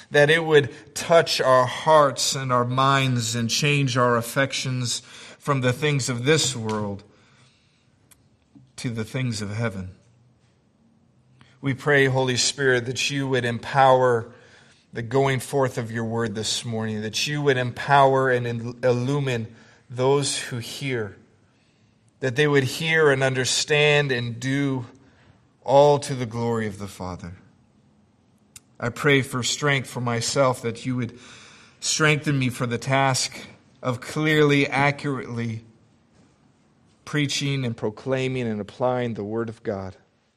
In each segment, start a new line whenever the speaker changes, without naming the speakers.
that it would touch our hearts and our minds and change our affections from the things of this world to the things of heaven. We pray, Holy Spirit, that you would empower the going forth of your word this morning, that you would empower and illumine those who hear, that they would hear and understand and do all to the glory of the Father. I pray for strength for myself, that you would strengthen me for the task of clearly, accurately preaching and proclaiming and applying the Word of God.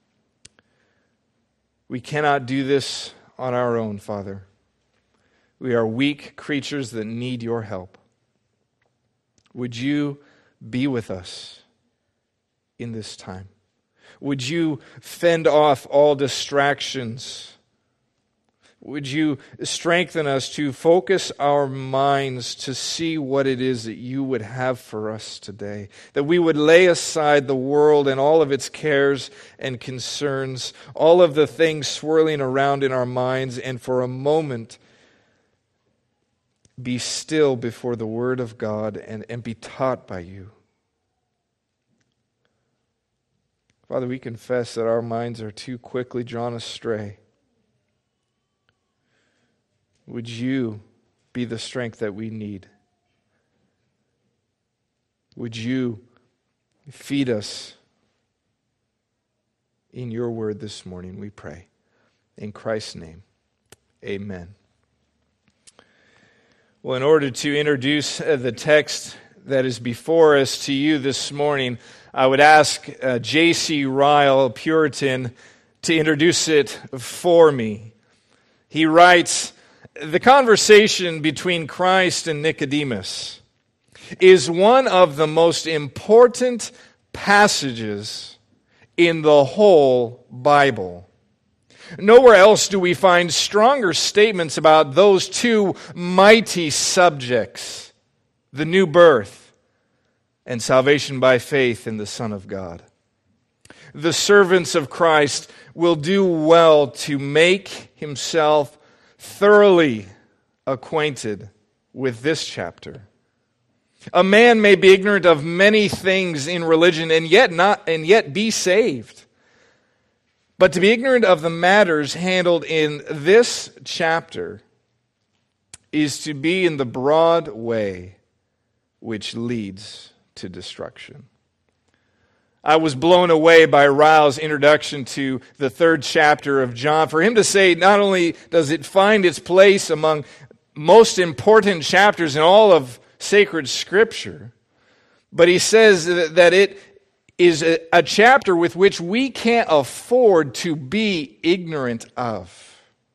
We cannot do this on our own, Father. We are weak creatures that need your help. Would you be with us in this time? Would you fend off all distractions? Would you strengthen us to focus our minds to see what it is that you would have for us today? That we would lay aside the world and all of its cares and concerns, all of the things swirling around in our minds, and for a moment be still before the Word of God and be taught by you. Father, we confess that our minds are too quickly drawn astray. Would you be the strength that we need? Would you feed us in your word this morning, we pray. In Christ's name, amen. Well, in order to introduce the text that is before us to you this morning, I would ask J.C. Ryle, a Puritan, to introduce it for me. He writes, "The conversation between Christ and Nicodemus is one of the most important passages in the whole Bible. Nowhere else do we find stronger statements about those two mighty subjects, the new birth and salvation by faith in the Son of God. The servants of Christ will do well to make himself thoroughly acquainted with this chapter. A man may be ignorant of many things in religion and yet be saved. But to be ignorant of the matters handled in this chapter is to be in the broad way which leads to destruction." I was blown away by Ryle's introduction to the 3rd chapter of John. For him to say, not only does it find its place among most important chapters in all of sacred Scripture, but he says that it is a chapter with which we can't afford to be ignorant of.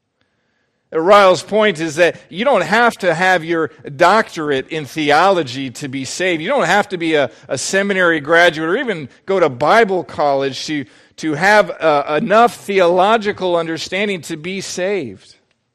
Ryle's point is that you don't have to have your doctorate in theology to be saved. You don't have to be a seminary graduate or even go to Bible college to have enough theological understanding to be saved.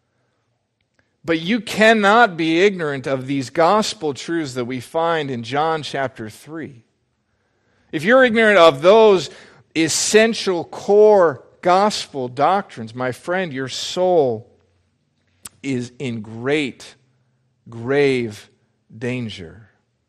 But you cannot be ignorant of these gospel truths that we find in John chapter 3. If you're ignorant of those essential core gospel doctrines, my friend, your soul is in great, grave danger.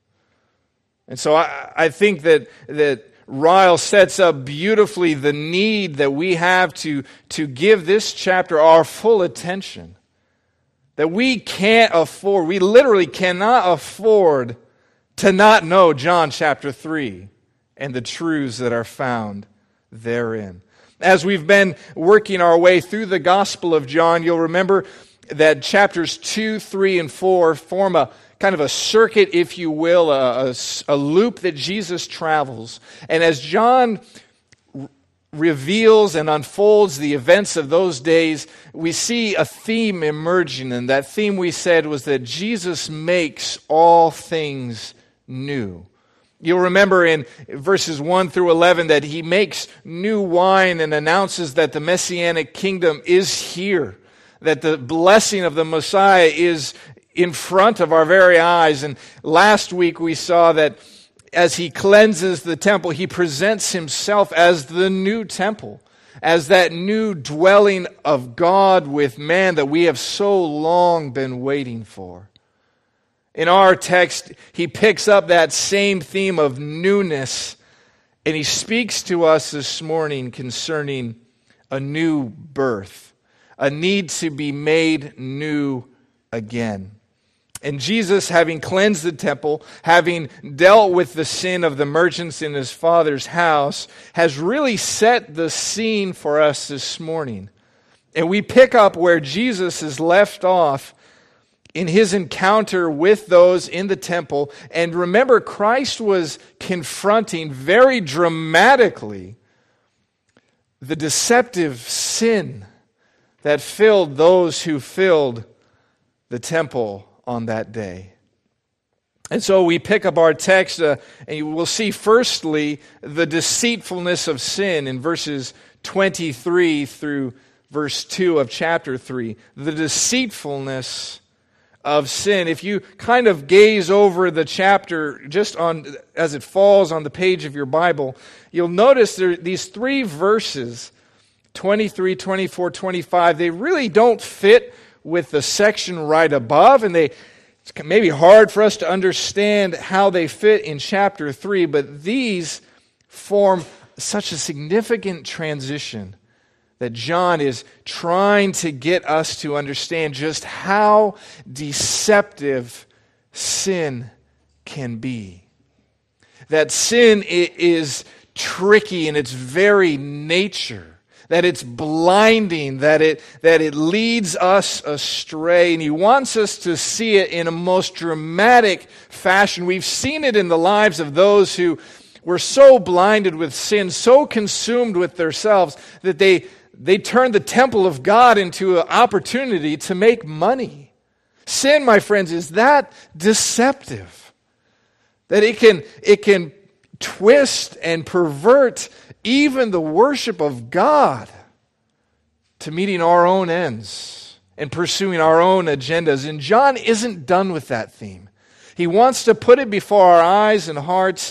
And so I think that Ryle sets up beautifully the need that we have to give this chapter our full attention. That we literally cannot afford to not know John chapter 3 and the truths that are found therein. As we've been working our way through the Gospel of John, you'll remember that chapters 2, 3, and 4 form a kind of a circuit, if you will, a loop that Jesus travels. And as John reveals and unfolds the events of those days, we see a theme emerging. And that theme, we said, was that Jesus makes all things new. You'll remember in verses 1 through 11 that he makes new wine and announces that the Messianic kingdom is here, that the blessing of the Messiah is in front of our very eyes. And last week we saw that as he cleanses the temple, he presents himself as the new temple. as that new dwelling of God with man that we have so long been waiting for. In our text, he picks up that same theme of newness, and he speaks to us this morning concerning a new birth, a need to be made new again. And Jesus, having cleansed the temple, having dealt with the sin of the merchants in his Father's house, has really set the scene for us this morning. And we pick up where Jesus is left off in his encounter with those in the temple. And remember, Christ was confronting very dramatically the deceptive sin that filled those who filled the temple on that day. And so we pick up our text, and we'll see firstly the deceitfulness of sin in verses 23 through verse 2 of chapter 3. The deceitfulness of sin. If you kind of gaze over the chapter just on as it falls on the page of your Bible, you'll notice there these three verses, 23, 24, 25, they really don't fit with the section right above, and it's maybe hard for us to understand how they fit in chapter 3, but these form such a significant transition that John is trying to get us to understand just how deceptive sin can be. That sin is tricky in its very nature. That it's blinding, that it leads us astray. And he wants us to see it in a most dramatic fashion. We've seen it in the lives of those who were so blinded with sin, so consumed with themselves, that they turned the temple of God into an opportunity to make money. Sin, my friends, is that deceptive, that it can twist and pervert even the worship of God to meeting our own ends and pursuing our own agendas. And John isn't done with that theme. He wants to put it before our eyes and hearts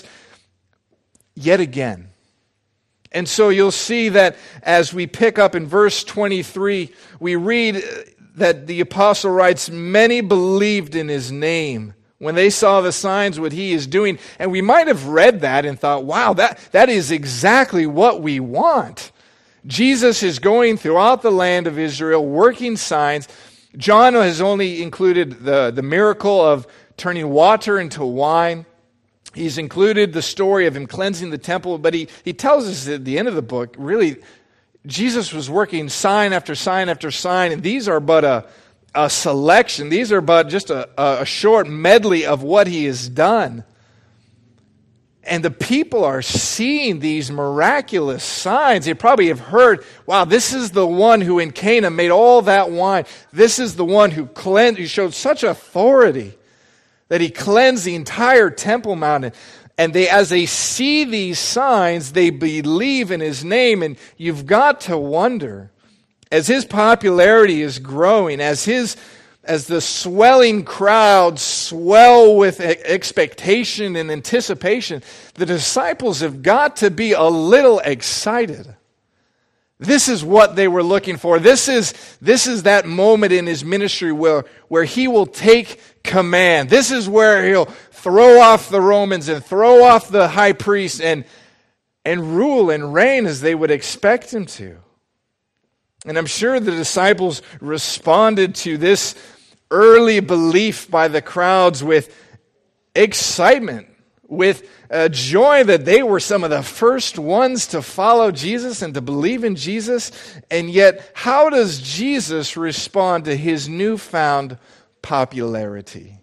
yet again. And so you'll see that as we pick up in verse 23, we read that the apostle writes, "Many believed in his name when they saw the signs what he is doing." And we might have read that and thought, wow, that is exactly what we want. Jesus is going throughout the land of Israel, working signs. John has only included the miracle of turning water into wine. He's included the story of him cleansing the temple, but he tells us at the end of the book, really, Jesus was working sign after sign after sign, and these are but a selection. These are but just a short medley of what he has done. And the people are seeing these miraculous signs. They probably have heard, wow, this is the one who in Cana made all that wine. This is the one who cleansed, who showed such authority that he cleansed the entire Temple Mount. And as they see these signs, they believe in his name. And you've got to wonder, as his popularity is growing, as the swelling crowds swell with expectation and anticipation, the disciples have got to be a little excited. This is what they were looking for. This is that moment in his ministry where he will take command. This is where he'll throw off the Romans and throw off the high priest and rule and reign as they would expect him to. And I'm sure the disciples responded to this early belief by the crowds with excitement, with joy that they were some of the first ones to follow Jesus and to believe in Jesus. And yet, how does Jesus respond to his newfound popularity?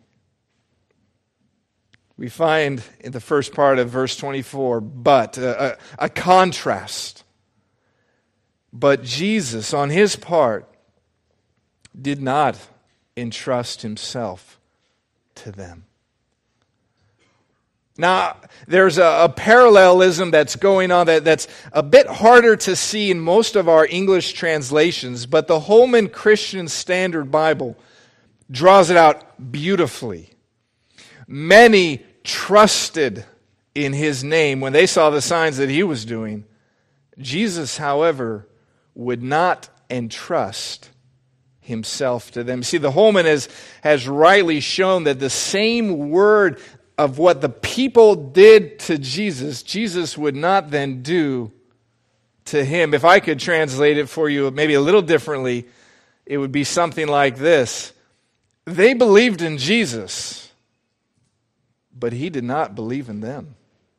We find in the first part of verse 24, but a contrast. But Jesus, on his part, did not entrust himself to them. Now, there's a parallelism that's going on that's a bit harder to see in most of our English translations, but the Holman Christian Standard Bible draws it out beautifully. Many trusted in his name when they saw the signs that he was doing. Jesus, however, would not entrust himself to them. See, the Holman has rightly shown that the same word of what the people did to Jesus, Jesus would not then do to him. If I could translate it for you maybe a little differently, it would be something like this. They believed in Jesus, but he did not believe in them.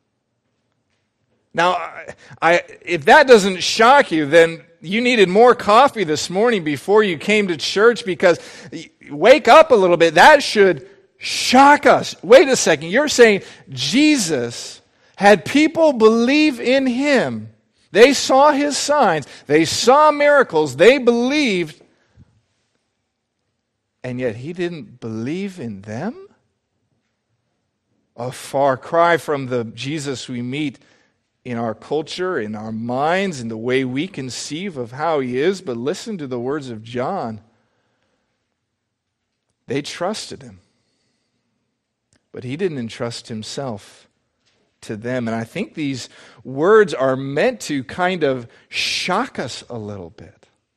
Now, if that doesn't shock you, then you needed more coffee this morning before you came to church, because wake up a little bit. That should shock us. Wait a second. You're saying Jesus had people believe in him. They saw his signs. They saw miracles. They believed. And yet he didn't believe in them? A far cry from the Jesus we meet in our culture, in our minds, in the way we conceive of how he is. But listen to the words of John. They trusted him, but he didn't entrust himself to them. And I think these words are meant to kind of shock us a little bit.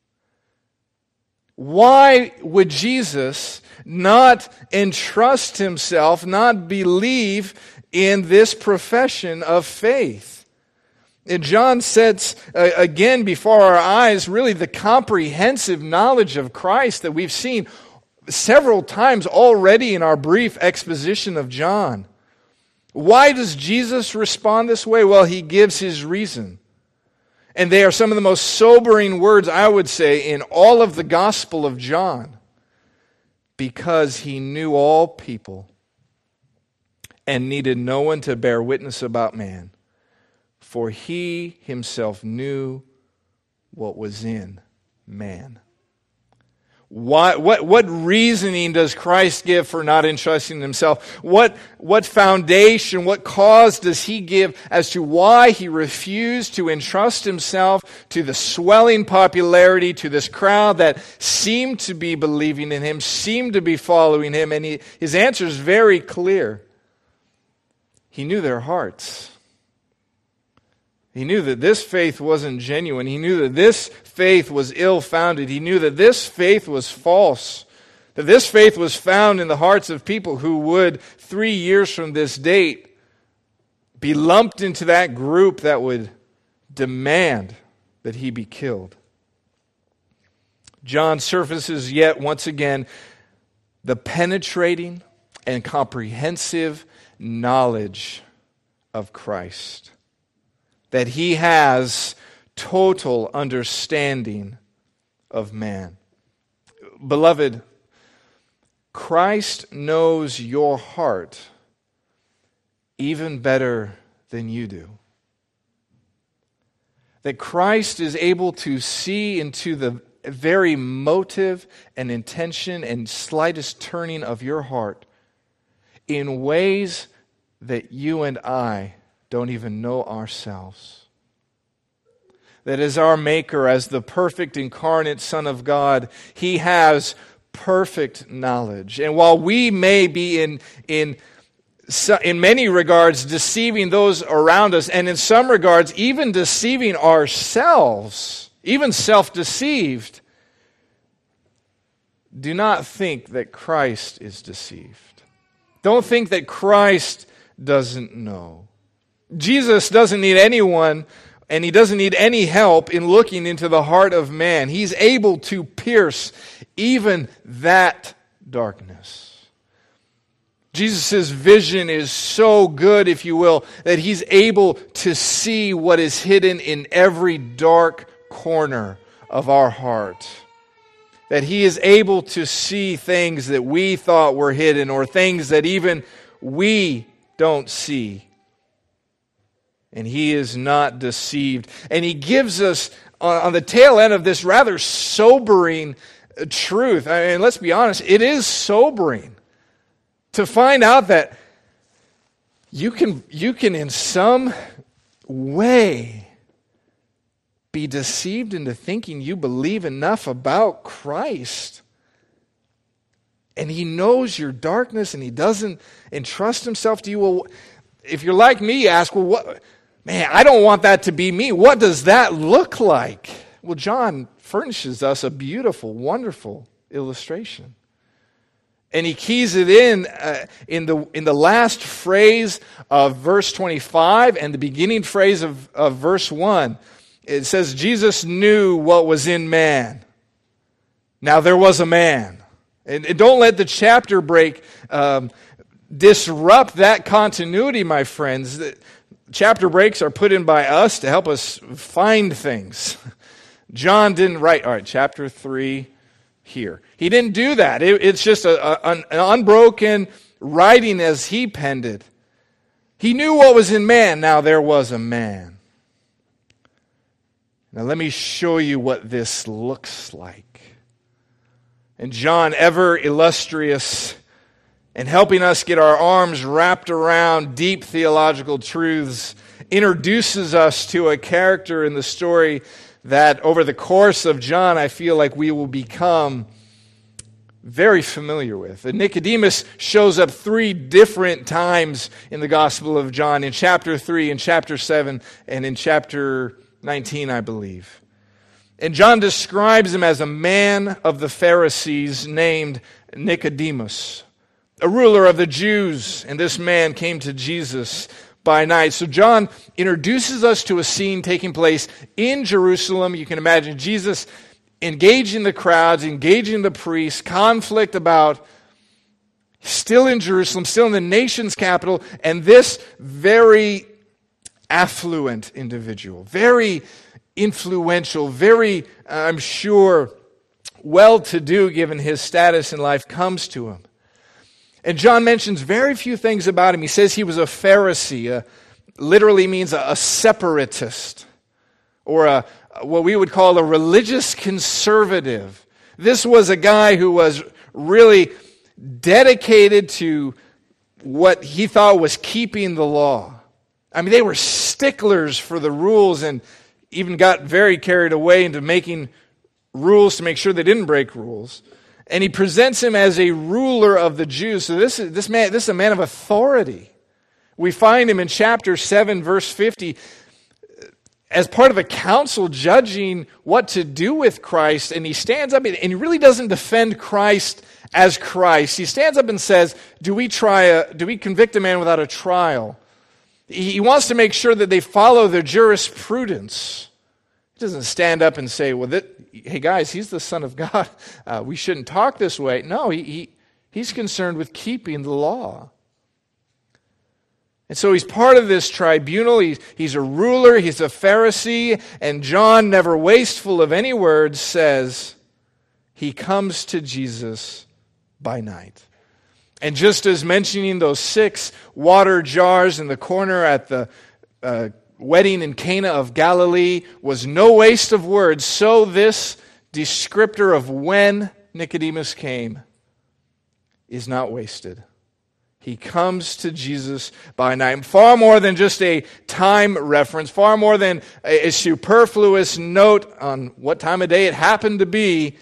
Why would Jesus not entrust himself, not believe in this profession of faith? And John sets again before our eyes really the comprehensive knowledge of Christ that we've seen several times already in our brief exposition of John. Why does Jesus respond this way? Well, he gives his reason. And they are some of the most sobering words, I would say, in all of the Gospel of John. Because he knew all people and needed no one to bear witness about man. For he himself knew what was in man. What reasoning does Christ give for not entrusting himself? What foundation, what cause does he give as to why he refused to entrust himself to the swelling popularity, to this crowd that seemed to be believing in him, seemed to be following him? And his answer is very clear. He knew their hearts. He knew that this faith wasn't genuine. He knew that this faith was ill-founded. He knew that this faith was false. That this faith was found in the hearts of people who would, 3 years from this date, be lumped into that group that would demand that he be killed. John surfaces yet once again the penetrating and comprehensive knowledge of Christ. That he has total understanding of man. Beloved, Christ knows your heart even better than you do. That Christ is able to see into the very motive and intention and slightest turning of your heart in ways that you and I don't even know ourselves. That as our Maker, as the perfect incarnate Son of God, he has perfect knowledge. And while we may be in many regards deceiving those around us, and in some regards even deceiving ourselves, even self-deceived, do not think that Christ is deceived. Don't think that Christ doesn't know. Jesus doesn't need anyone, and he doesn't need any help in looking into the heart of man. He's able to pierce even that darkness. Jesus' vision is so good, if you will, that he's able to see what is hidden in every dark corner of our heart. That he is able to see things that we thought were hidden, or things that even we don't see. And he is not deceived. And he gives us, on the tail end of this rather sobering truth, I mean, let's be honest, it is sobering to find out that you can in some way be deceived into thinking you believe enough about Christ. And he knows your darkness and he doesn't entrust himself to you. Well, if you're like me, you ask, well, what? Man, I don't want that to be me. What does that look like? Well, John furnishes us a beautiful, wonderful illustration. And he keys it in the last phrase of verse 25 and the beginning phrase of verse 1. It says, Jesus knew what was in man. Now there was a man. And don't let the chapter break disrupt that continuity, my friends. Chapter breaks are put in by us to help us find things. John didn't write, all right, chapter 3 here. He didn't do that. It's just an unbroken writing as he penned it. He knew what was in man. Now there was a man. Now let me show you what this looks like. And John, ever illustrious and helping us get our arms wrapped around deep theological truths, introduces us to a character in the story that over the course of John, I feel like we will become very familiar with. And Nicodemus shows up 3 different times in the Gospel of John, in chapter 3, in chapter 7, and in chapter 19, I believe. And John describes him as a man of the Pharisees named Nicodemus, a ruler of the Jews, and this man came to Jesus by night. So John introduces us to a scene taking place in Jerusalem. You can imagine Jesus engaging the crowds, engaging the priests, conflict about still in Jerusalem, still in the nation's capital, and this very affluent individual, very influential, very, I'm sure, well-to-do given his status in life, comes to him. And John mentions very few things about him. He says he was a Pharisee, literally means a separatist, or what we would call a religious conservative. This was a guy who was really dedicated to what he thought was keeping the law. I mean, they were sticklers for the rules and even got very carried away into making rules to make sure they didn't break rules. And he presents him as a ruler of the Jews. So this is a man of authority. We find him in chapter 7, verse 50, as part of a council judging what to do with Christ. And he stands up and he really doesn't defend Christ as Christ. He stands up and says, do we convict a man without a trial? He wants to make sure that they follow their jurisprudence. He doesn't stand up and say, well, hey guys, he's the Son of God. We shouldn't talk this way. No, he's concerned with keeping the law. And so he's part of this tribunal. He's a ruler. He's a Pharisee. And John, never wasteful of any words, says he comes to Jesus by night. And just as mentioning those 6 water jars in the corner at the wedding in Cana of Galilee was no waste of words, so this descriptor of when Nicodemus came is not wasted. He comes to Jesus by night. Far more than just a time reference, far more than a superfluous note on what time of day it happened to be,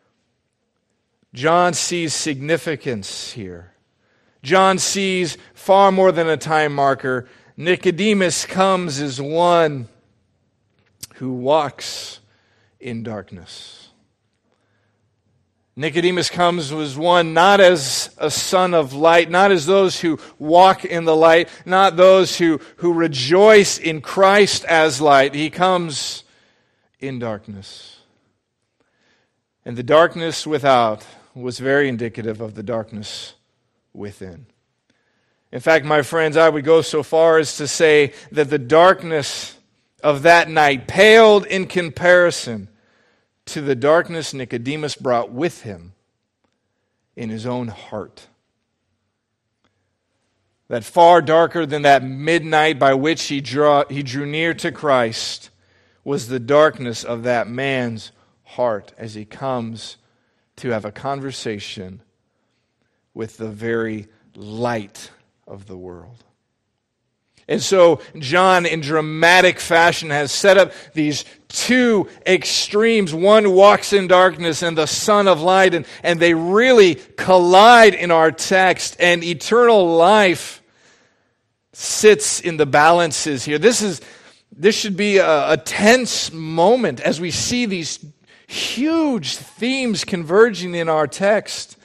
John sees significance here. John sees far more than a time marker. Nicodemus comes as one who walks in darkness. Nicodemus comes as one not as a son of light, not as those who walk in the light, not those who rejoice in Christ as light. He comes in darkness. And the darkness without was very indicative of the darkness within. In fact, my friends, I would go so far as to say that the darkness of that night paled in comparison to the darkness Nicodemus brought with him in his own heart. That far darker than that midnight by which he drew near to Christ was the darkness of that man's heart as he comes to have a conversation with the very light of the world. And so John, in dramatic fashion, has set up these 2 extremes. One walks in darkness and the Son of Light, and they really collide in our text, and eternal life sits in the balances here. This This should be a tense moment as we see these huge themes converging in our text.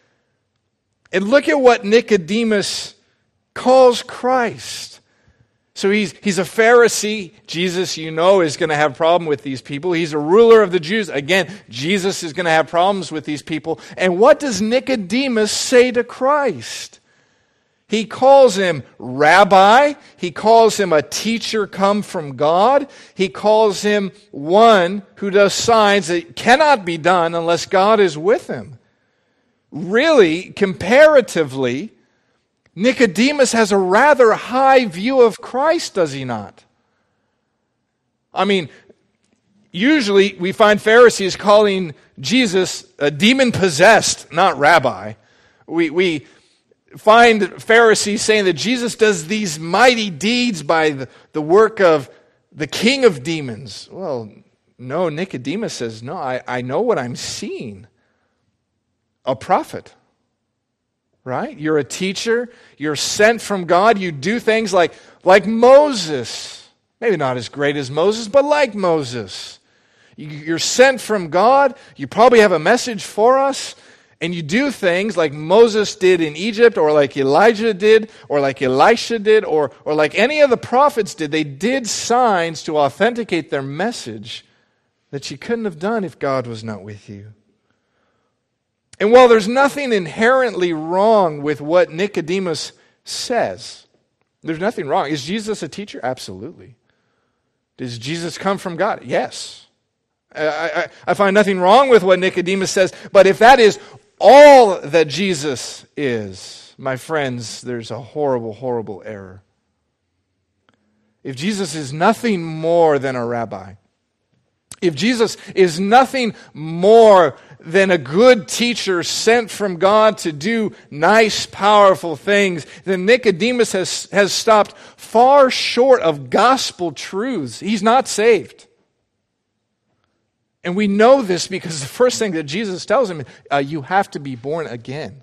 And look at what Nicodemus calls Christ. So he's a Pharisee. Jesus, you know, is going to have a problem with these people. He's a ruler of the Jews. Again, Jesus is going to have problems with these people. And what does Nicodemus say to Christ? He calls him rabbi. He calls him a teacher come from God. He calls him one who does signs that cannot be done unless God is with him. Really, comparatively, Nicodemus has a rather high view of Christ, does he not? I mean, usually we find Pharisees calling Jesus a demon-possessed, not rabbi. We find Pharisees saying that Jesus does these mighty deeds by the work of the king of demons. Well, no, Nicodemus says, no, I know what I'm seeing. A prophet, right? You're a teacher. You're sent from God. You do things like Moses. Maybe not as great as Moses, but like Moses. You're sent from God. You probably have a message for us. And you do things like Moses did in Egypt, or like Elijah did, or like Elisha did, or like any of the prophets did. They did signs to authenticate their message that you couldn't have done if God was not with you. And while there's nothing inherently wrong with what Nicodemus says, there's nothing wrong. Is Jesus a teacher? Absolutely. Does Jesus come from God? Yes. I find nothing wrong with what Nicodemus says, but if that is all that Jesus is, my friends, there's a horrible, horrible error. If Jesus is nothing more than a rabbi, if Jesus is nothing more than a good teacher sent from God to do nice, powerful things, then Nicodemus has stopped far short of gospel truths. He's not saved. And we know this because the first thing that Jesus tells him, you have to be born again.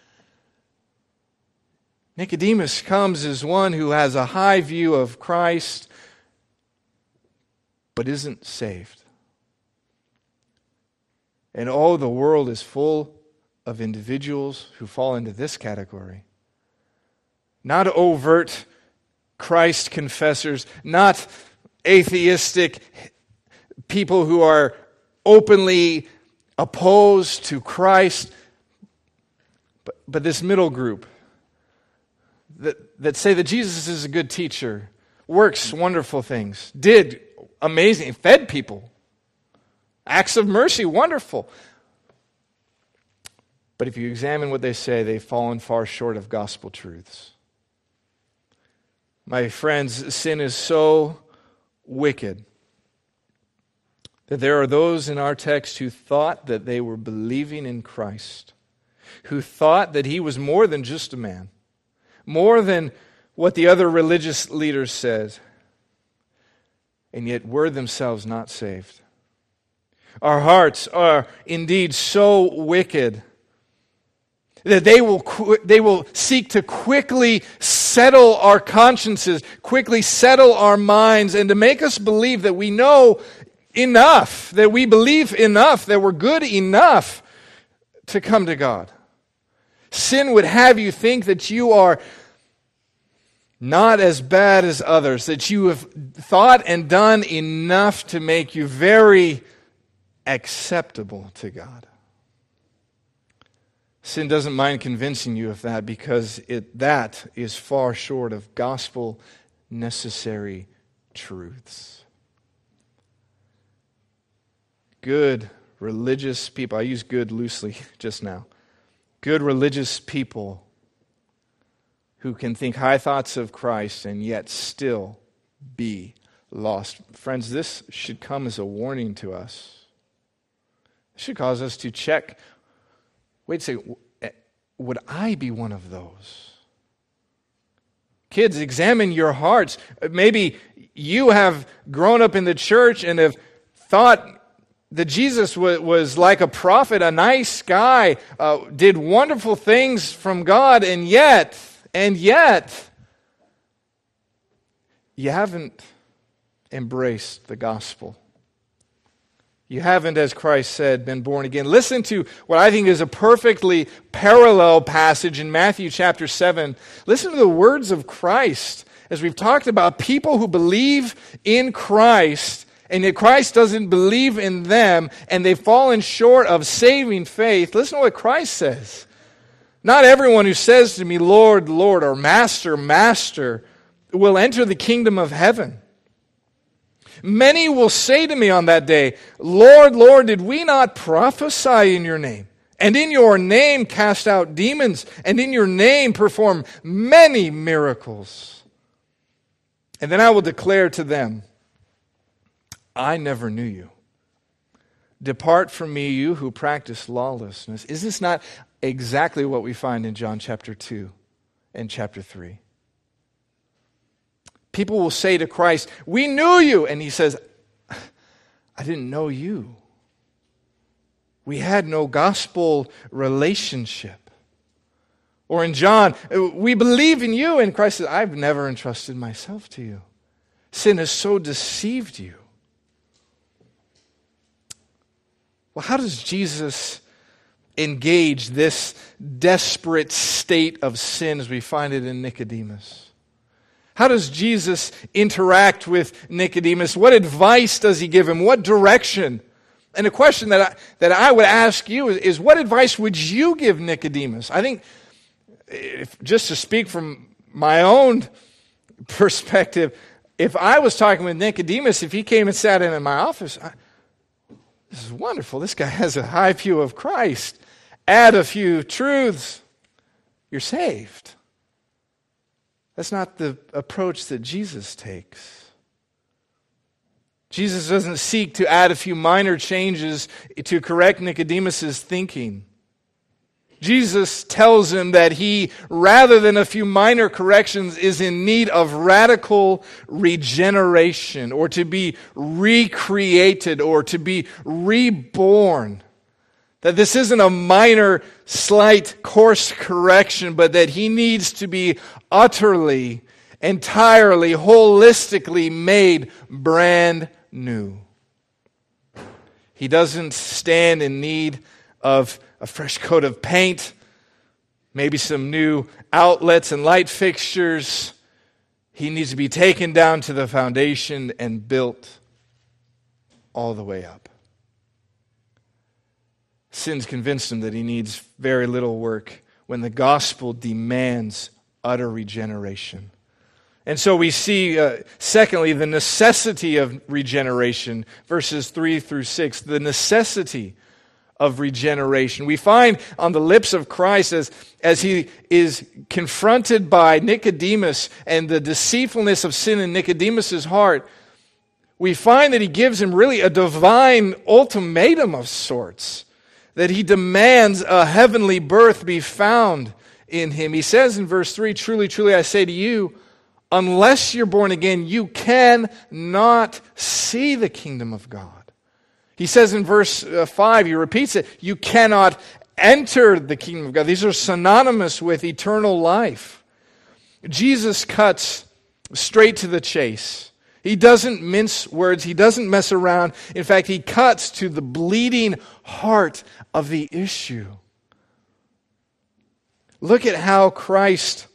Nicodemus comes as one who has a high view of Christ, but isn't saved. And oh, the world is full of individuals who fall into this category. Not overt Christ confessors, not atheistic people who are openly opposed to Christ, but this middle group that say that Jesus is a good teacher, works wonderful things, did amazing, fed people, acts of mercy, wonderful. But if you examine what they say, they've fallen far short of gospel truths. My friends, sin is so wicked that there are those in our text who thought that they were believing in Christ, who thought that he was more than just a man, more than what the other religious leaders said, and yet were themselves not saved. Our hearts are indeed so wicked that they will seek to quickly settle our consciences, quickly settle our minds, and to make us believe that we know enough, that we believe enough, that we're good enough to come to God. Sin would have you think that you are not as bad as others, that you have thought and done enough to make you very acceptable to God. Sin doesn't mind convincing you of that because that is far short of gospel necessary truths. Good religious people, I use good loosely just now, good religious people who can think high thoughts of Christ and yet still be lost. Friends, this should come as a warning to us. It should cause us to check, wait a second, would I be one of those? Kids, examine your hearts. Maybe you have grown up in the church and have thought that Jesus was like a prophet, a nice guy, did wonderful things from God, and yet, you haven't embraced the gospel. You haven't, as Christ said, been born again. Listen to what I think is a perfectly parallel passage in Matthew chapter 7. Listen to the words of Christ as we've talked about people who believe in Christ, and yet Christ doesn't believe in them, and they've fallen short of saving faith. Listen to what Christ says. Not everyone who says to me, Lord, Lord, or Master, Master, will enter the kingdom of heaven. Many will say to me on that day, Lord, Lord, did we not prophesy in your name? And in your name cast out demons, and in your name perform many miracles. And then I will declare to them, I never knew you. Depart from me, you who practice lawlessness. Is this not exactly what we find in John chapter 2 and chapter 3? People will say to Christ, we knew you. And he says, I didn't know you. We had no gospel relationship. Or in John, we believe in you. And Christ says, I've never entrusted myself to you. Sin has so deceived you. Well, how does Jesus engage this desperate state of sin as we find it in Nicodemus? How does Jesus interact with Nicodemus? What advice does he give him? What direction? And a question that I would ask you is what advice would you give Nicodemus? I think, just to speak from my own perspective, if I was talking with Nicodemus, if he came and sat in my office, this is wonderful. This guy has a high view of Christ. Add a few truths, you're saved. That's not the approach that Jesus takes. Jesus doesn't seek to add a few minor changes to correct Nicodemus' thinking. Jesus tells him that he, rather than a few minor corrections, is in need of radical regeneration, or to be recreated, or to be reborn. That this isn't a minor, slight course correction, but that he needs to be utterly, entirely, holistically made brand new. He doesn't stand in need of a fresh coat of paint, maybe some new outlets and light fixtures. He needs to be taken down to the foundation and built all the way up. Sin's convinced him that he needs very little work when the gospel demands utter regeneration. And so we see, secondly, the necessity of regeneration, verses 3 through 6, the necessity of regeneration. We find on the lips of Christ as he is confronted by Nicodemus and the deceitfulness of sin in Nicodemus' heart, we find that he gives him really a divine ultimatum of sorts, that he demands a heavenly birth be found in him. He says in verse 3, truly, truly, I say to you, unless you're born again, you cannot see the kingdom of God. He says in verse 5, he repeats it, you cannot enter the kingdom of God. These are synonymous with eternal life. Jesus cuts straight to the chase. He doesn't mince words. He doesn't mess around. In fact, he cuts to the bleeding heart of the issue. Look at how Christ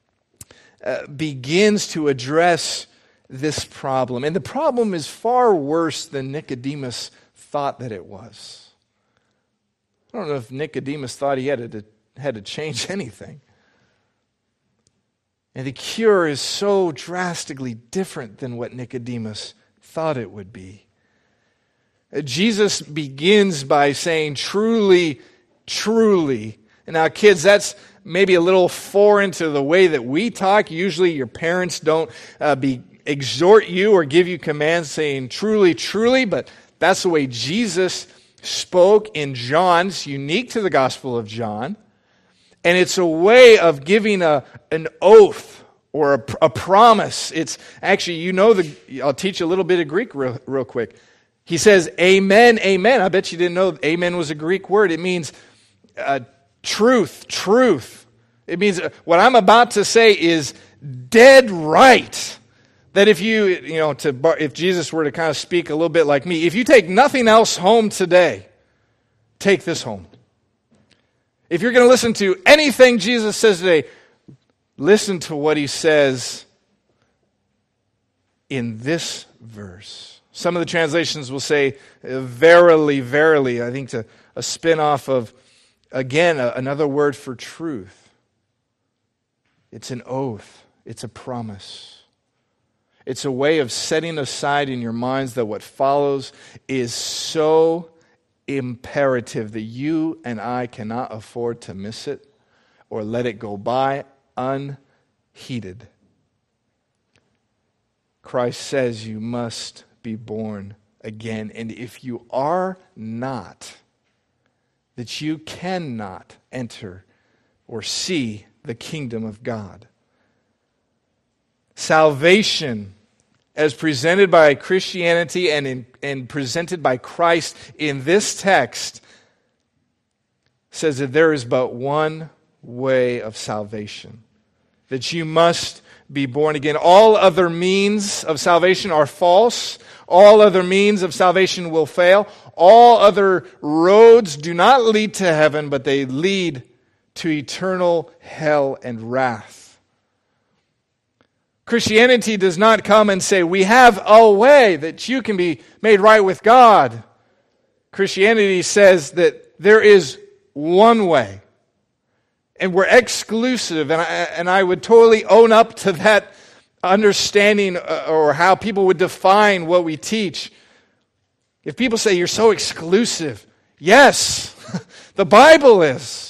begins to address this problem. And the problem is far worse than Nicodemus thought that it was. I don't know if Nicodemus thought he had to change anything. And the cure is so drastically different than what Nicodemus thought it would be. Jesus begins by saying, truly, truly. And now, kids, that's maybe a little foreign to the way that we talk. Usually your parents don't exhort you or give you commands saying, truly, truly. But that's the way Jesus spoke in John. It's unique to the Gospel of John. And it's a way of giving an oath or a promise. It's actually, I'll teach you a little bit of Greek real quick. He says, amen, amen. I bet you didn't know amen was a Greek word. It means truth, truth. It means what I'm about to say is dead right. That if Jesus were to kind of speak a little bit like me, if you take nothing else home today, take this home. If you're going to listen to anything Jesus says today, listen to what he says in this verse. Some of the translations will say, verily, verily. I think it's a spin-off of, again, another word for truth. It's an oath. It's a promise. It's a way of setting aside in your minds that what follows is so imperative that you and I cannot afford to miss it or let it go by unheeded. Christ says you must be born again. And if you are not, that you cannot enter or see the kingdom of God. Salvation, as presented by Christianity and presented by Christ in this text, says that there is but one way of salvation, that you must be born again. All other means of salvation are false. All other means of salvation will fail. All other roads do not lead to heaven, but they lead to eternal hell and wrath. Christianity does not come and say, we have a way that you can be made right with God. Christianity says that there is one way. And we're exclusive, and I would totally own up to that understanding or how people would define what we teach. If people say, you're so exclusive, yes, the Bible is.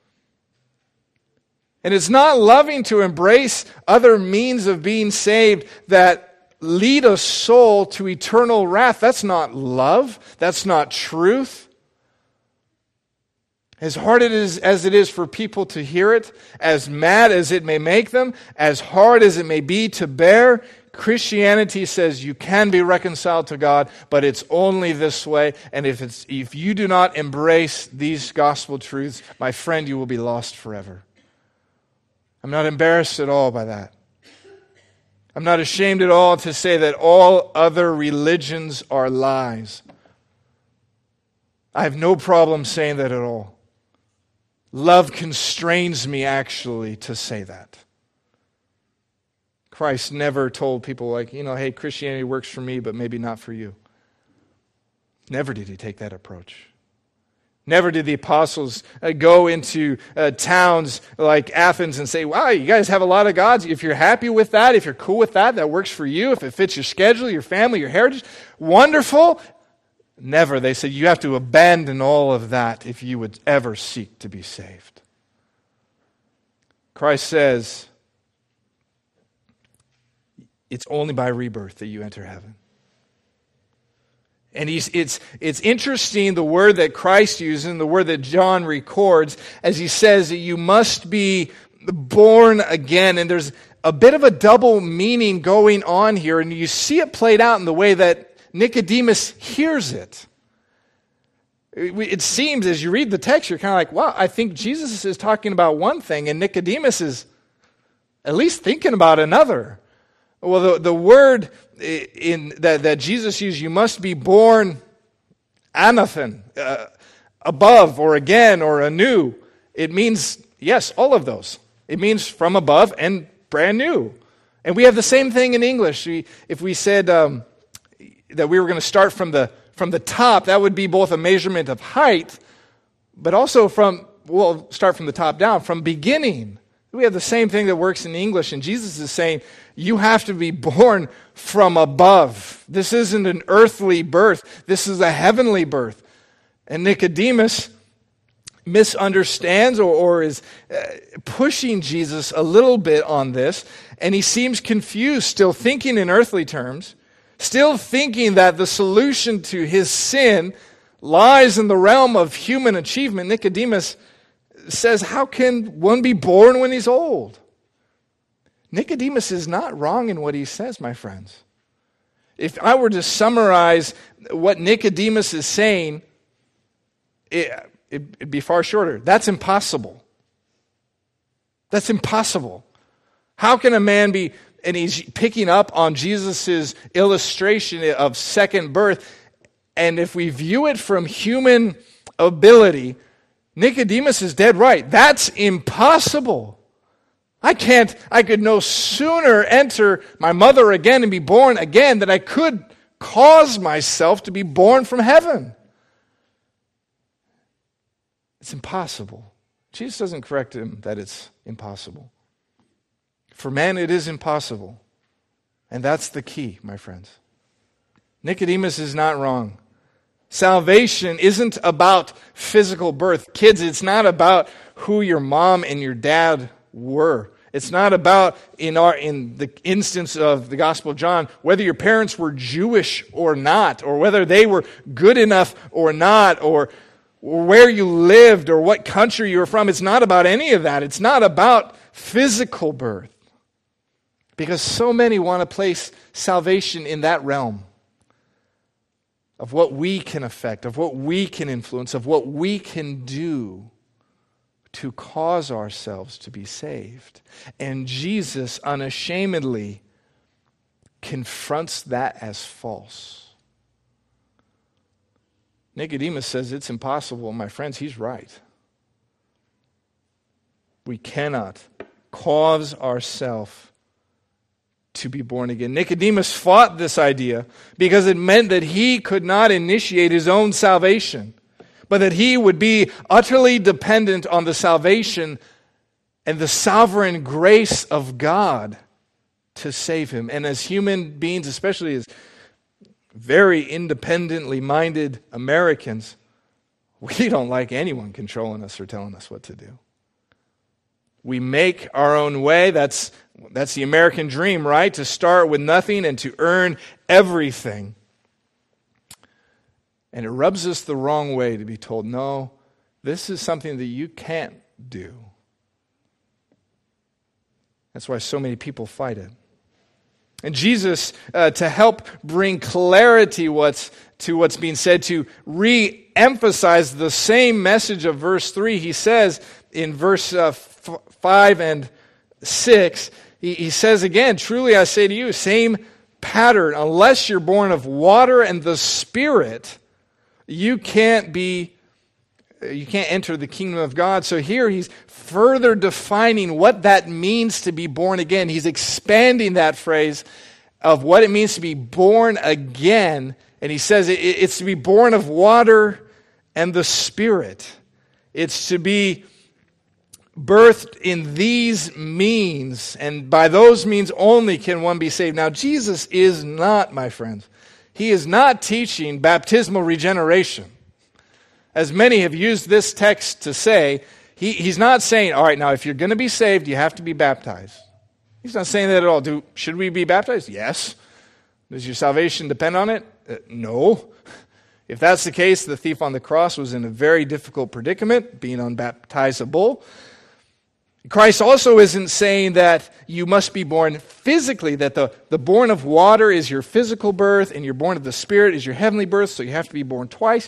And it's not loving to embrace other means of being saved that lead a soul to eternal wrath. That's not love. That's not truth. As hard as it is for people to hear it, as mad as it may make them, as hard as it may be to bear, Christianity says you can be reconciled to God, but it's only this way. And if you do not embrace these gospel truths, my friend, you will be lost forever. I'm not embarrassed at all by that. I'm not ashamed at all to say that all other religions are lies. I have no problem saying that at all. Love constrains me, actually, to say that. Christ never told people like, hey, Christianity works for me, but maybe not for you. Never did he take that approach. Never did the apostles go into towns like Athens and say, wow, you guys have a lot of gods. If you're happy with that, if you're cool with that, that works for you. If it fits your schedule, your family, your heritage, wonderful. Never. They said you have to abandon all of that if you would ever seek to be saved. Christ says it's only by rebirth that you enter heaven. And it's interesting the word that Christ uses and the word that John records as he says that you must be born again. And there's a bit of a double meaning going on here. And you see it played out in the way that Nicodemus hears it. It seems as you read the text, you're kind of like, wow, I think Jesus is talking about one thing and Nicodemus is at least thinking about another. Well, the word that Jesus used, you must be born anothen, above or again or anew. It means, yes, all of those. It means from above and brand new. And we have the same thing in English. If we said that we were going to start from the top, that would be both a measurement of height, but also we'll start from the top down, from beginning. We have the same thing that works in English, and Jesus is saying, you have to be born from above. This isn't an earthly birth. This is a heavenly birth. And Nicodemus misunderstands or is pushing Jesus a little bit on this, and he seems confused, still thinking in earthly terms, still thinking that the solution to his sin lies in the realm of human achievement. Nicodemus says, how can one be born when he's old? Nicodemus is not wrong in what he says, my friends. If I were to summarize what Nicodemus is saying, it'd be far shorter. That's impossible. That's impossible. How can a man be and he's picking up on Jesus' illustration of second birth. And if we view it from human ability, Nicodemus is dead right. That's impossible. I could no sooner enter my mother again and be born again than I could cause myself to be born from heaven. It's impossible. Jesus doesn't correct him that it's impossible. For man, it is impossible. And that's the key, my friends. Nicodemus is not wrong. Salvation isn't about physical birth. Kids, it's not about who your mom and your dad were. It's not about, in the instance of the Gospel of John, whether your parents were Jewish or not, or whether they were good enough or not, or where you lived, or what country you were from. It's not about any of that. It's not about physical birth. Because so many want to place salvation in that realm of what we can affect, of what we can influence, of what we can do to cause ourselves to be saved. And Jesus unashamedly confronts that as false. Nicodemus says it's impossible. My friends, he's right. We cannot cause ourselves to be born again. Nicodemus fought this idea because it meant that he could not initiate his own salvation, but that he would be utterly dependent on the salvation and the sovereign grace of God to save him. And as human beings, especially as very independently minded Americans, we don't like anyone controlling us or telling us what to do. We make our own way. That's the American dream, right? To start with nothing and to earn everything. And it rubs us the wrong way to be told, no, this is something that you can't do. That's why so many people fight it. And Jesus, to help bring clarity to what's being said, to re-emphasize the same message of verse 3, he says in verse 5 and 6, he says again, truly I say to you, same pattern, unless you're born of water and the Spirit, you can't enter the kingdom of God. So here he's further defining what that means to be born again. He's expanding that phrase of what it means to be born again. And he says it's to be born of water and the Spirit. It's to be birthed in these means, and by those means only can one be saved. Now, Jesus is not, my friends, he is not teaching baptismal regeneration. As many have used this text to say, he's not saying, all right, now if you're going to be saved, you have to be baptized. He's not saying that at all. Should we be baptized? Yes. Does your salvation depend on it? No. If that's the case, the thief on the cross was in a very difficult predicament, being unbaptizable. Christ also isn't saying that you must be born physically, that the born of water is your physical birth and you're born of the Spirit is your heavenly birth, so you have to be born twice.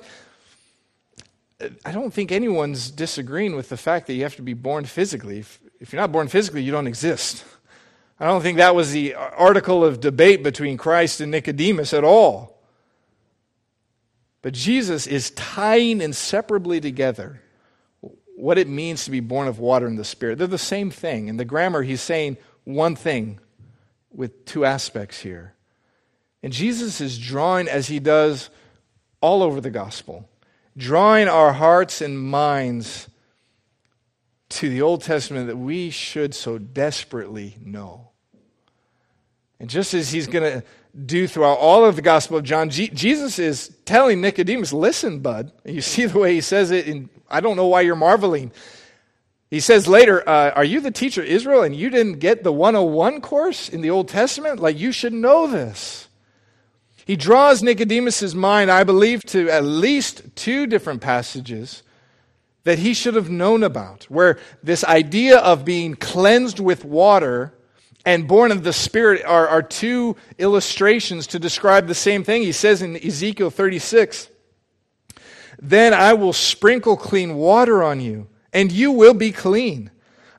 I don't think anyone's disagreeing with the fact that you have to be born physically. If you're not born physically, you don't exist. I don't think that was the article of debate between Christ and Nicodemus at all. But Jesus is tying inseparably together what it means to be born of water and the Spirit. They're the same thing. In the grammar, he's saying one thing with two aspects here. And Jesus is drawing, as he does all over the gospel, drawing our hearts and minds to the Old Testament that we should so desperately know. And just as he's going to do throughout all of the Gospel of John, Jesus is telling Nicodemus, listen, bud. And you see the way he says it, I don't know why you're marveling. He says later, are you the teacher of Israel and you didn't get the 101 course in the Old Testament? Like, you should know this. He draws Nicodemus' mind, I believe, to at least two different passages that he should have known about, where this idea of being cleansed with water and born of the Spirit are two illustrations to describe the same thing. He says in Ezekiel 36, then I will sprinkle clean water on you, and you will be clean.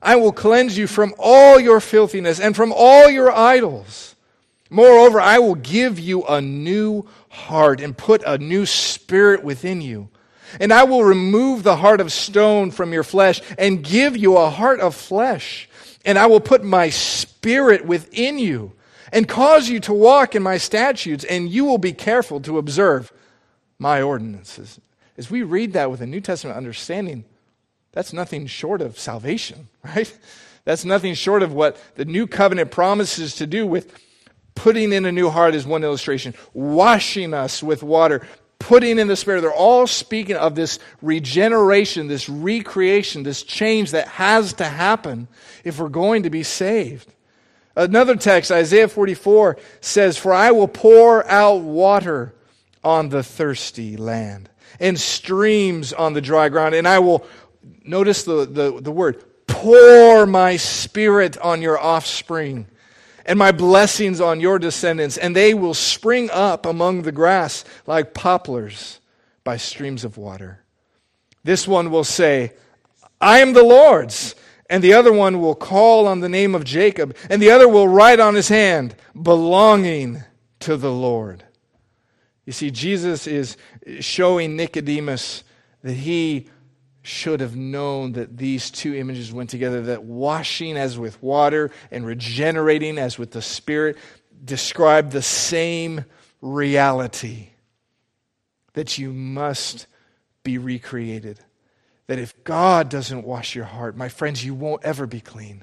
I will cleanse you from all your filthiness and from all your idols. Moreover, I will give you a new heart and put a new spirit within you. And I will remove the heart of stone from your flesh and give you a heart of flesh. And I will put my spirit within you and cause you to walk in my statutes, and you will be careful to observe my ordinances. As we read that with a New Testament understanding, that's nothing short of salvation, right? That's nothing short of what the new covenant promises to do with putting in a new heart is one illustration, washing us with water, putting in the Spirit. They're all speaking of this regeneration, this recreation, this change that has to happen if we're going to be saved. Another text, Isaiah 44, says, "For I will pour out water on the thirsty land and streams on the dry ground, and I will," notice the word, "pour my spirit on your offspring and my blessings on your descendants, and they will spring up among the grass like poplars by streams of water." This one will say, "I am the Lord's." And the other one will call on the name of Jacob. And the other will write on his hand, "Belonging to the Lord." You see, Jesus is showing Nicodemus that he should have known that these two images went together, that washing as with water and regenerating as with the Spirit describe the same reality, that you must be recreated. That if God doesn't wash your heart, my friends, you won't ever be clean.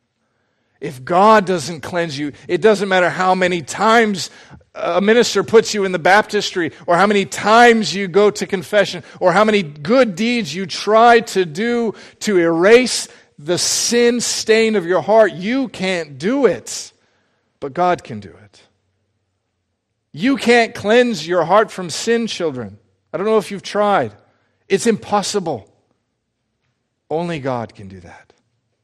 If God doesn't cleanse you, it doesn't matter how many times a minister puts you in the baptistry, or how many times you go to confession, or how many good deeds you try to do to erase the sin stain of your heart. You can't do it, but God can do it. You can't cleanse your heart from sin, children. I don't know if you've tried. It's impossible. Only God can do that.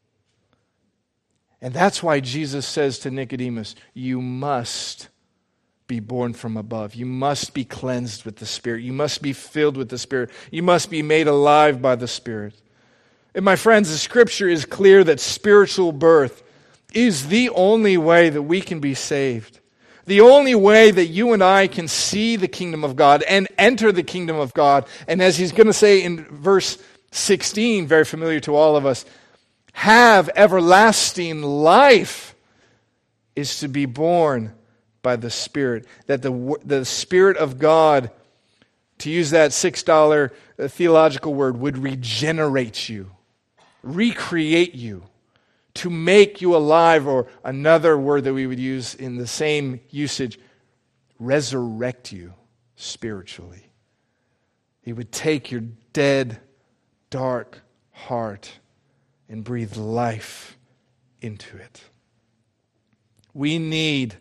And that's why Jesus says to Nicodemus, you must be born from above. You must be cleansed with the Spirit. You must be filled with the Spirit. You must be made alive by the Spirit. And my friends, the Scripture is clear that spiritual birth is the only way that we can be saved. The only way that you and I can see the kingdom of God and enter the kingdom of God. And as he's going to say in verse 16, very familiar to all of us, have everlasting life, is to be born by the Spirit. That the Spirit of God, to use that $6 theological word, would regenerate you, recreate you, to make you alive, or another word that we would use in the same usage, resurrect you spiritually. He would take your dead, dark heart and breathe life into it. We need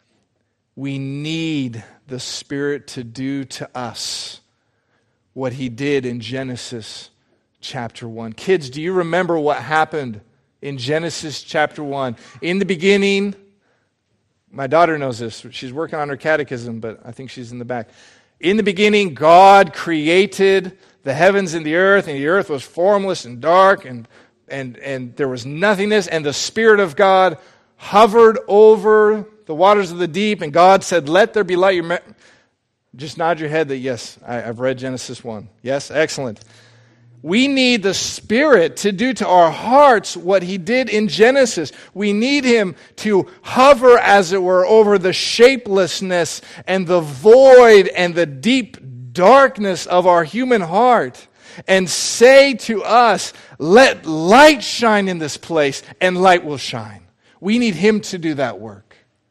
the Spirit to do to us what He did in Genesis chapter 1. Kids, do you remember what happened in Genesis chapter 1? In the beginning, my daughter knows this. She's working on her catechism, but I think she's in the back. In the beginning, God created the heavens and the earth was formless and dark, and there was nothingness, and the Spirit of God hovered over the waters of the deep, and God said, "Let there be light." Just nod your head that, yes, I've read Genesis 1. Yes, excellent. We need the Spirit to do to our hearts what He did in Genesis. We need Him to hover, as it were, over the shapelessness and the void and the deep darkness of our human heart and say to us, "Let light shine in this place," and light will shine. We need Him to do that work.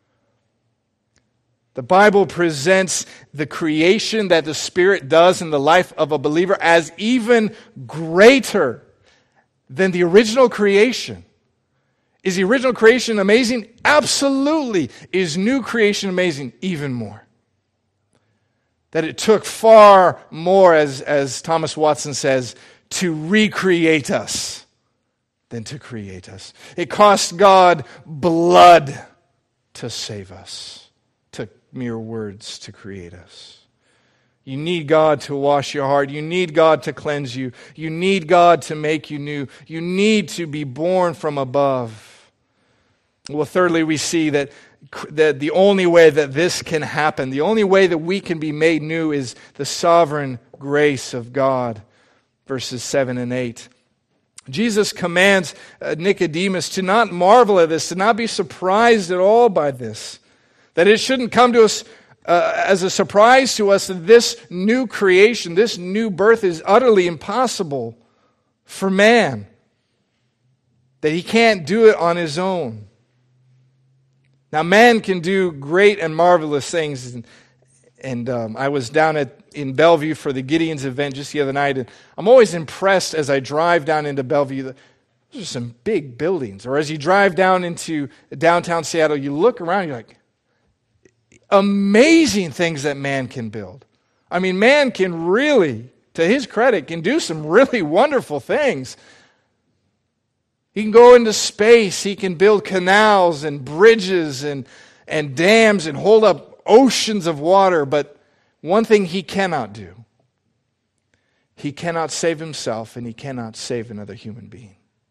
The Bible presents the creation that the Spirit does in the life of a believer as even greater than the original creation. Is the original creation amazing? Absolutely. Is new creation amazing? Even more. That it took far more, as Thomas Watson says, to recreate us than to create us. It cost God blood to save us. Mere words to create us. You need God to wash your heart. You need God to cleanse you. You need God to make you new. You need to be born from above. Well, thirdly, we see that the only way that this can happen, the only way that we can be made new is the sovereign grace of God. Verses 7 and 8. Jesus commands Nicodemus to not marvel at this, to not be surprised at all by this. That it shouldn't come to us as a surprise to us that this new creation, this new birth is utterly impossible for man. That he can't do it on his own. Now man can do great and marvelous things. And I was down in Bellevue for the Gideon's event just the other night. And I'm always impressed as I drive down into Bellevue. There's some big buildings. Or as you drive down into downtown Seattle, you look around, you're like, amazing things that man can build. I mean, man can really, to his credit, can do some really wonderful things. He can go into space. He can build canals and bridges and dams and hold up oceans of water. But one thing he cannot do, he cannot save himself and he cannot save another human being.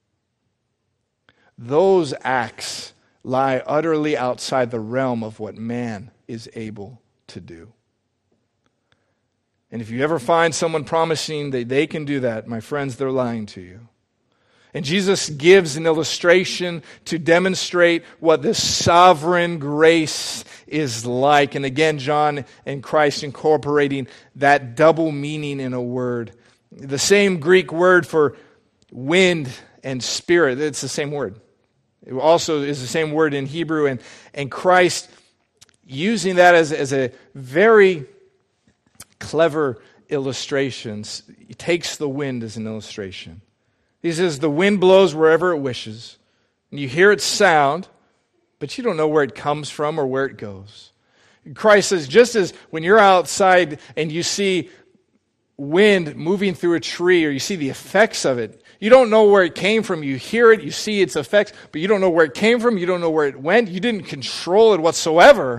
Those acts lie utterly outside the realm of what man is able to do. And if you ever find someone promising that they can do that, my friends, they're lying to you. And Jesus gives an illustration to demonstrate what this sovereign grace is like. And again, John and Christ incorporating that double meaning in a word. The same Greek word for wind and spirit, it's the same word. It also is the same word in Hebrew. And Christ using that as a very clever illustration. He takes the wind as an illustration. He says the wind blows wherever it wishes. And you hear its sound, but you don't know where it comes from or where it goes. Christ says just as when you're outside and you see wind moving through a tree or you see the effects of it, you don't know where it came from. You hear it, you see its effects, but you don't know where it came from. You don't know where it went. You didn't control it whatsoever.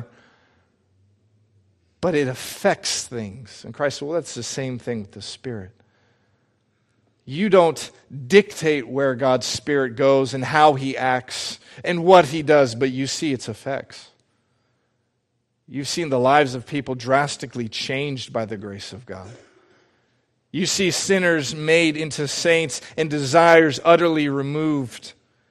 But it affects things. And Christ said, well, that's the same thing with the Spirit. You don't dictate where God's Spirit goes and how He acts and what He does, but you see its effects. You've seen the lives of people drastically changed by the grace of God. You see sinners made into saints and desires utterly removed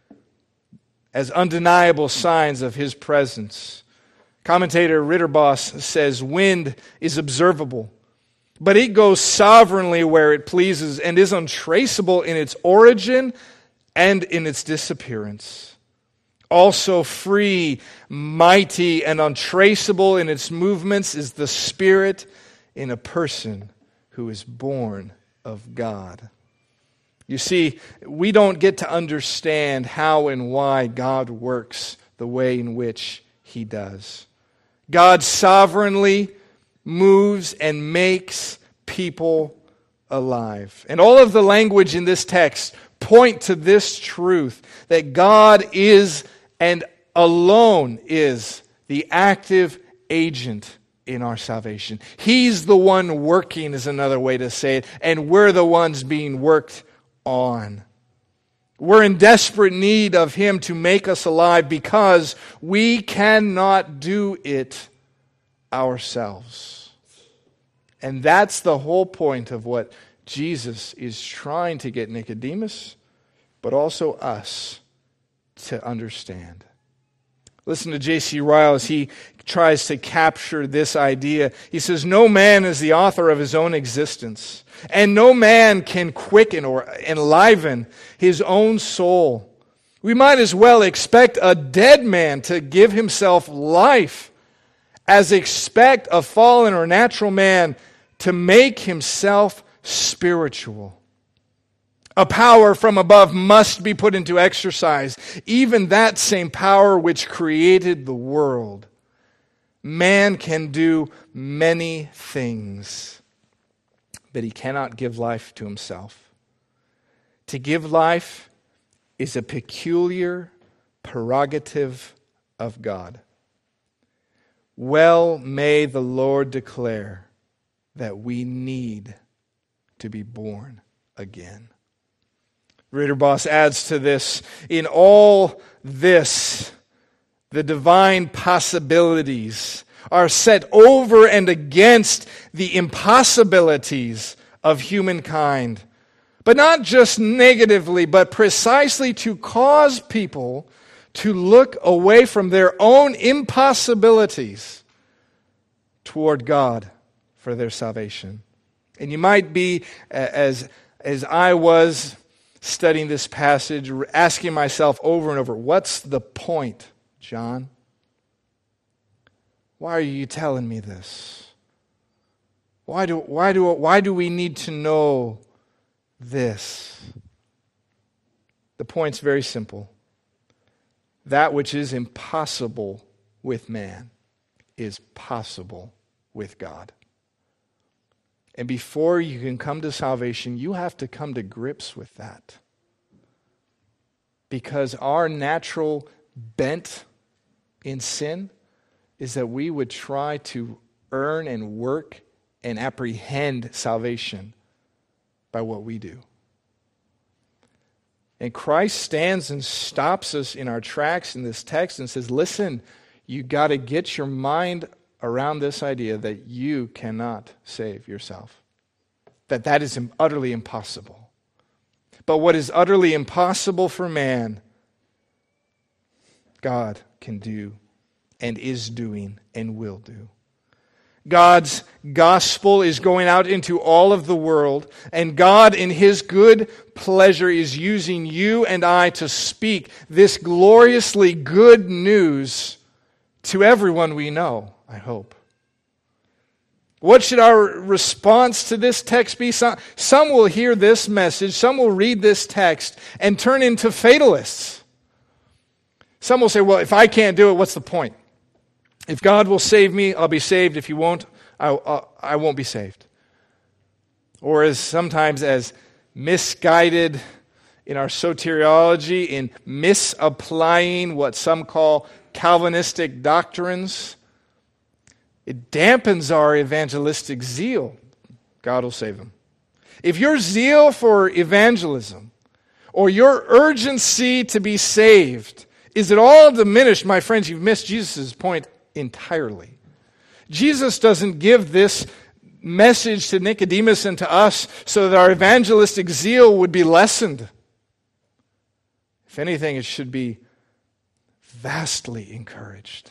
as undeniable signs of His presence. Commentator Ritterboss says, wind is observable, but it goes sovereignly where it pleases and is untraceable in its origin and in its disappearance. Also free, mighty, and untraceable in its movements is the Spirit in a person who is born of God. You see, we don't get to understand how and why God works the way in which He does. God sovereignly moves and makes people alive. And all of the language in this text point to this truth, that God is and alone is the active agent in our salvation. He's the one working, is another way to say it, and we're the ones being worked on. We're in desperate need of Him to make us alive because we cannot do it ourselves. And that's the whole point of what Jesus is trying to get Nicodemus, but also us to understand. Listen to J.C. Ryle as he tries to capture this idea. He says, no man is the author of his own existence, and no man can quicken or enliven his own soul. We might as well expect a dead man to give himself life as expect a fallen or natural man to make himself spiritual. A power from above must be put into exercise, even that same power which created the world. Man can do many things, but he cannot give life to himself. To give life is a peculiar prerogative of God. Well may the Lord declare, that we need to be born again. Ritterboss adds to this, in all this, the divine possibilities are set over and against the impossibilities of humankind. But not just negatively, but precisely to cause people to look away from their own impossibilities toward God for their salvation. And you might be, as I was studying this passage, asking myself over and over, what's the point, John? Why are you telling me this? Why do we need to know this? The point's very simple. That which is impossible with man is possible with God. And before you can come to salvation, you have to come to grips with that. Because our natural bent in sin is that we would try to earn and work and apprehend salvation by what we do. And Christ stands and stops us in our tracks in this text and says, listen, you got to get your mind around this idea that you cannot save yourself. That is utterly impossible. But what is utterly impossible for man, God can do and is doing and will do. God's gospel is going out into all of the world, and God in His good pleasure is using you and I to speak this gloriously good news to everyone we know, I hope. What should our response to this text be? Some will hear this message, some will read this text and turn into fatalists. Some will say, well, if I can't do it, what's the point? If God will save me, I'll be saved. If He won't, I won't be saved. Or sometimes as misguided in our soteriology, in misapplying what some call Calvinistic doctrines, it dampens our evangelistic zeal. God will save them. If your zeal for evangelism or your urgency to be saved is at all diminished, my friends, you've missed Jesus' point entirely. Jesus doesn't give this message to Nicodemus and to us so that our evangelistic zeal would be lessened. If anything, it should be vastly encouraged.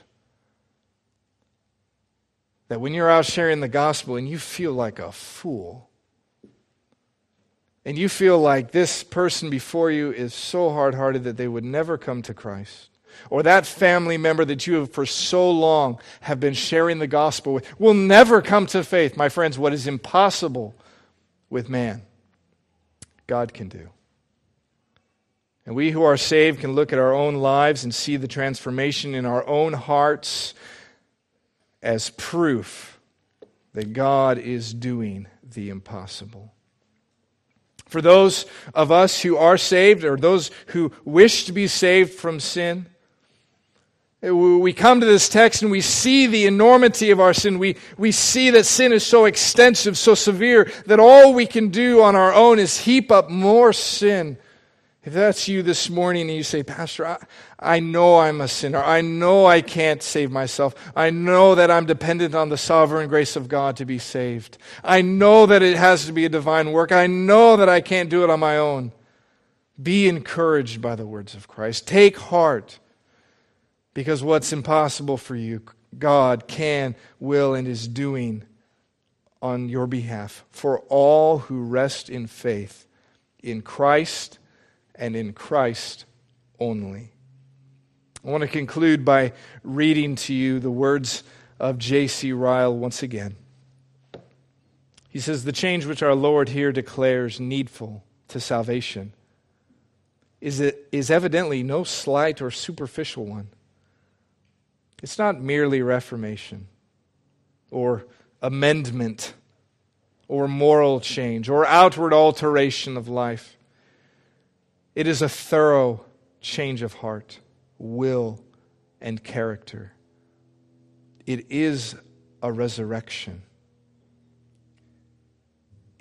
That when you're out sharing the gospel and you feel like a fool, and you feel like this person before you is so hard-hearted that they would never come to Christ, or that family member that you have for so long have been sharing the gospel with will never come to faith. My friends, what is impossible with man, God can do. And we who are saved can look at our own lives and see the transformation in our own hearts as proof that God is doing the impossible. For those of us who are saved, or those who wish to be saved from sin, we come to this text and we see the enormity of our sin. We see that sin is so extensive, so severe, that all we can do on our own is heap up more sin. If that's you this morning and you say, Pastor, I know I'm a sinner. I know I can't save myself. I know that I'm dependent on the sovereign grace of God to be saved. I know that it has to be a divine work. I know that I can't do it on my own. Be encouraged by the words of Christ. Take heart, because what's impossible for you, God can, will, and is doing on your behalf for all who rest in faith in Christ and in Christ only. I want to conclude by reading to you the words of J.C. Ryle once again. He says, the change which our Lord here declares needful to salvation is evidently no slight or superficial one. It's not merely reformation or amendment or moral change or outward alteration of life. It is a thorough change of heart, will, and character. It is a resurrection.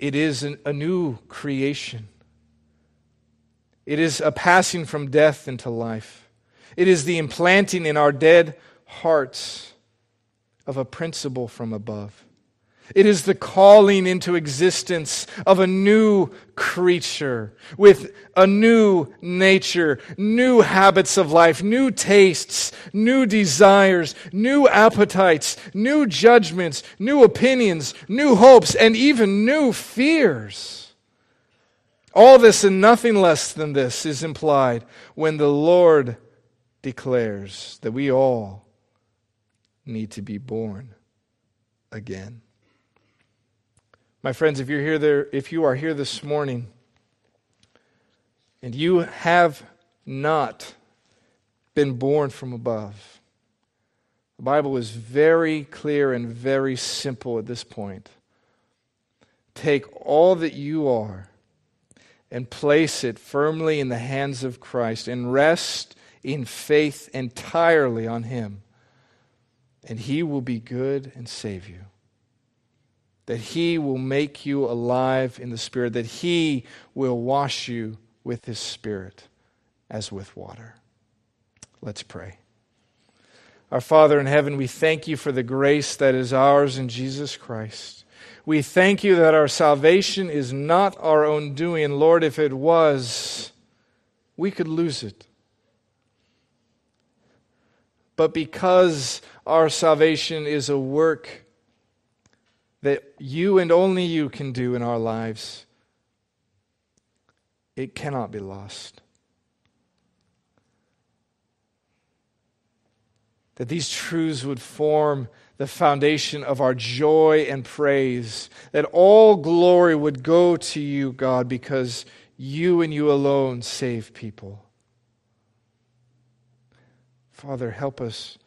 It is a new creation. It is a passing from death into life. It is the implanting in our dead hearts of a principle from above. It is the calling into existence of a new creature with a new nature, new habits of life, new tastes, new desires, new appetites, new judgments, new opinions, new hopes, and even new fears. All this and nothing less than this is implied when the Lord declares that we all need to be born again. My friends, if you are here this morning and you have not been born from above, the Bible is very clear and very simple at this point. Take all that you are and place it firmly in the hands of Christ and rest in faith entirely on Him, and He will be good and save you. That He will make you alive in the Spirit, that He will wash you with His Spirit as with water. Let's pray. Our Father in heaven, we thank You for the grace that is ours in Jesus Christ. We thank You that our salvation is not our own doing. Lord, if it was, we could lose it. But because our salvation is a work that You and only You can do in our lives, it cannot be lost. That these truths would form the foundation of our joy and praise, that all glory would go to You, God, because You and You alone save people. Father, help us.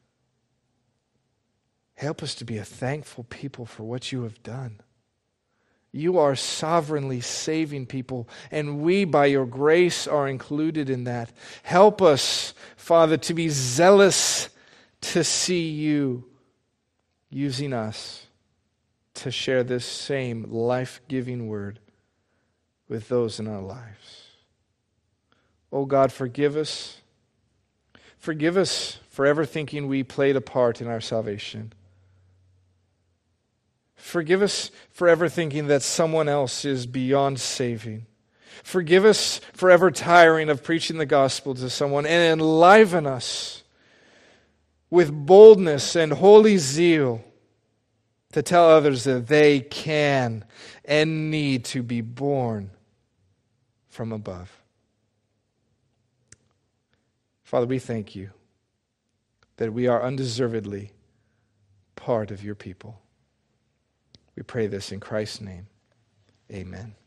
Help us to be a thankful people for what You have done. You are sovereignly saving people, and we, by Your grace, are included in that. Help us, Father, to be zealous to see You using us to share this same life-giving word with those in our lives. Oh God, forgive us. Forgive us for ever thinking we played a part in our salvation. Forgive us for ever thinking that someone else is beyond saving. Forgive us for ever tiring of preaching the gospel to someone, and enliven us with boldness and holy zeal to tell others that they can and need to be born from above. Father, we thank You that we are undeservedly part of Your people. We pray this in Christ's name. Amen.